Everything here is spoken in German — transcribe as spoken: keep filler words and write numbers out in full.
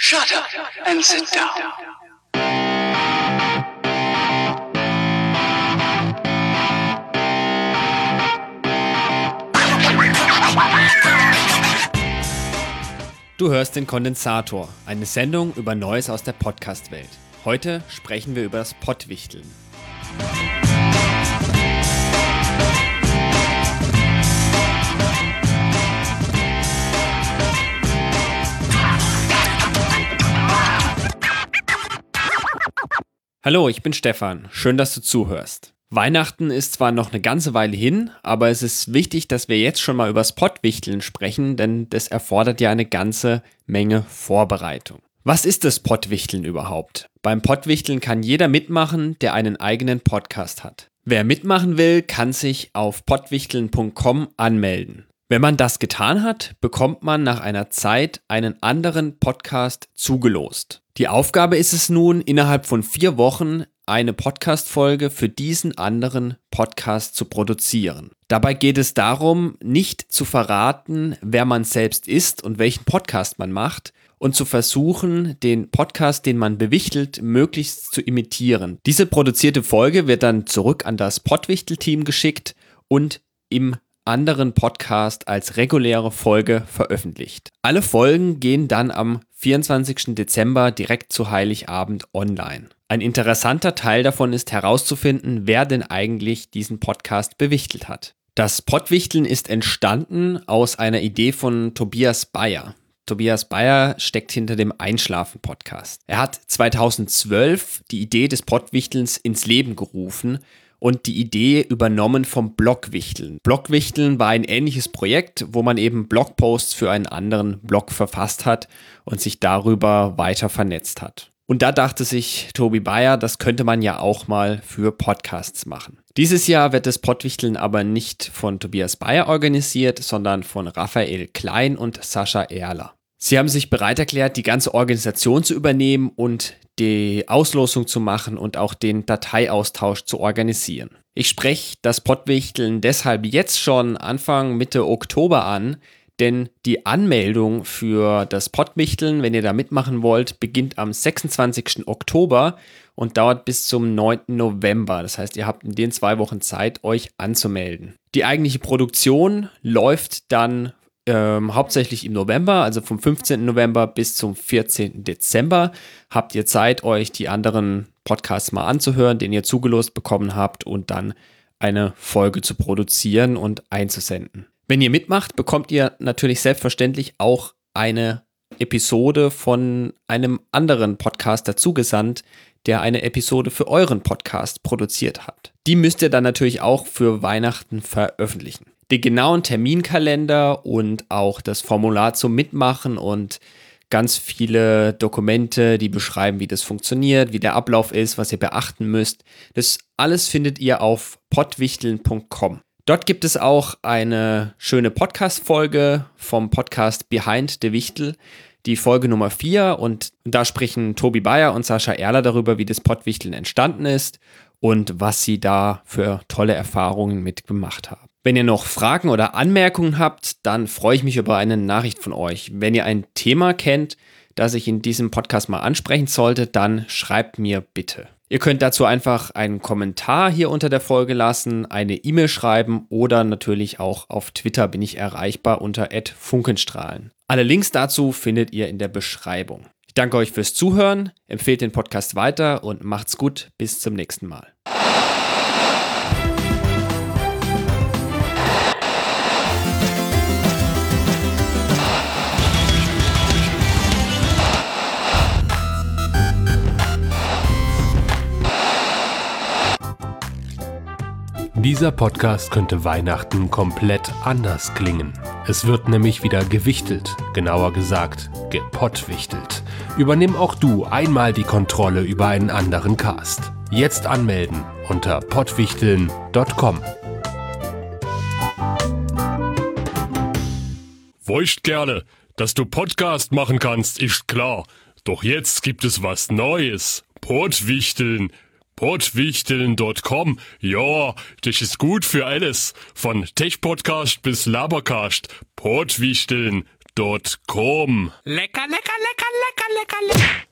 Shut up and sit down. Du hörst den Kondensator, eine Sendung über Neues aus der Podcast-Welt. Heute sprechen wir über das Pottwichteln. Hallo, ich bin Stefan. Schön, dass du zuhörst. Weihnachten ist zwar noch eine ganze Weile hin, aber es ist wichtig, dass wir jetzt schon mal über das Pottwichteln sprechen, denn das erfordert ja eine ganze Menge Vorbereitung. Was ist das Pottwichteln überhaupt? Beim Pottwichteln kann jeder mitmachen, der einen eigenen Podcast hat. Wer mitmachen will, kann sich auf pottwichteln punkt com anmelden. Wenn man das getan hat, bekommt man nach einer Zeit einen anderen Podcast zugelost. Die Aufgabe ist es nun, innerhalb von vier Wochen eine Podcast-Folge für diesen anderen Podcast zu produzieren. Dabei geht es darum, nicht zu verraten, wer man selbst ist und welchen Podcast man macht und zu versuchen, den Podcast, den man bewichtelt, möglichst zu imitieren. Diese produzierte Folge wird dann zurück an das Pottwichtel-Team geschickt und im anderen Podcast als reguläre Folge veröffentlicht. Alle Folgen gehen dann am vierundzwanzigsten Dezember direkt zu Heiligabend online. Ein interessanter Teil davon ist herauszufinden, wer denn eigentlich diesen Podcast bewichtelt hat. Das Pottwichteln ist entstanden aus einer Idee von Tobias Bayer. Tobias Bayer steckt hinter dem Einschlafen-Podcast. Er hat zweitausendzwölf die Idee des Pottwichtelns ins Leben gerufen und die Idee übernommen vom Blogwichteln. Blogwichteln war ein ähnliches Projekt, wo man eben Blogposts für einen anderen Blog verfasst hat und sich darüber weiter vernetzt hat. Und da dachte sich Tobi Bayer, das könnte man ja auch mal für Podcasts machen. Dieses Jahr wird das Pottwichteln aber nicht von Tobias Bayer organisiert, sondern von Raphael Klein und Sascha Erler. Sie haben sich bereit erklärt, die ganze Organisation zu übernehmen und die Auslosung zu machen und auch den Dateiaustausch zu organisieren. Ich spreche das Pottwichteln deshalb jetzt schon Anfang Mitte Oktober an, denn die Anmeldung für das Pottwichteln, wenn ihr da mitmachen wollt, beginnt am sechsundzwanzigsten Oktober und dauert bis zum neunten November. Das heißt, ihr habt in den zwei Wochen Zeit, euch anzumelden. Die eigentliche Produktion läuft dann Ähm, hauptsächlich im November, also vom fünfzehnten November bis zum vierzehnten Dezember habt ihr Zeit, euch die anderen Podcasts mal anzuhören, den ihr zugelost bekommen habt und dann eine Folge zu produzieren und einzusenden. Wenn ihr mitmacht, bekommt ihr natürlich selbstverständlich auch eine Episode von einem anderen Podcast dazugesandt, der eine Episode für euren Podcast produziert hat. Die müsst ihr dann natürlich auch für Weihnachten veröffentlichen. Den genauen Terminkalender und auch das Formular zum Mitmachen und ganz viele Dokumente, die beschreiben, wie das funktioniert, wie der Ablauf ist, was ihr beachten müsst. Das alles findet ihr auf pottwichteln punkt com. Dort gibt es auch eine schöne Podcast-Folge vom Podcast Behind the Wichtel, die Folge Nummer vier, und da sprechen Tobi Bayer und Sascha Erler darüber, wie das Pottwichteln entstanden ist und was sie da für tolle Erfahrungen mitgemacht haben. Wenn ihr noch Fragen oder Anmerkungen habt, dann freue ich mich über eine Nachricht von euch. Wenn ihr ein Thema kennt, das ich in diesem Podcast mal ansprechen sollte, dann schreibt mir bitte. Ihr könnt dazu einfach einen Kommentar hier unter der Folge lassen, eine E-Mail schreiben oder natürlich auch auf Twitter bin ich erreichbar unter at funkenstrahlen. Alle Links dazu findet ihr in der Beschreibung. Ich danke euch fürs Zuhören, empfehlt den Podcast weiter und macht's gut, bis zum nächsten Mal. Dieser Podcast könnte Weihnachten komplett anders klingen. Es wird nämlich wieder gewichtelt, genauer gesagt gepottwichtelt. Übernimm auch du einmal die Kontrolle über einen anderen Cast. Jetzt anmelden unter pottwichteln punkt com. Weißt gerne, dass du Podcast machen kannst, ist klar. Doch jetzt gibt es was Neues. Pottwichteln. pottwichteln punkt com. Ja, das ist gut für alles. Von Tech-Podcast bis Labercast. pottwichteln punkt com. Lecker, lecker, lecker, lecker, lecker, lecker.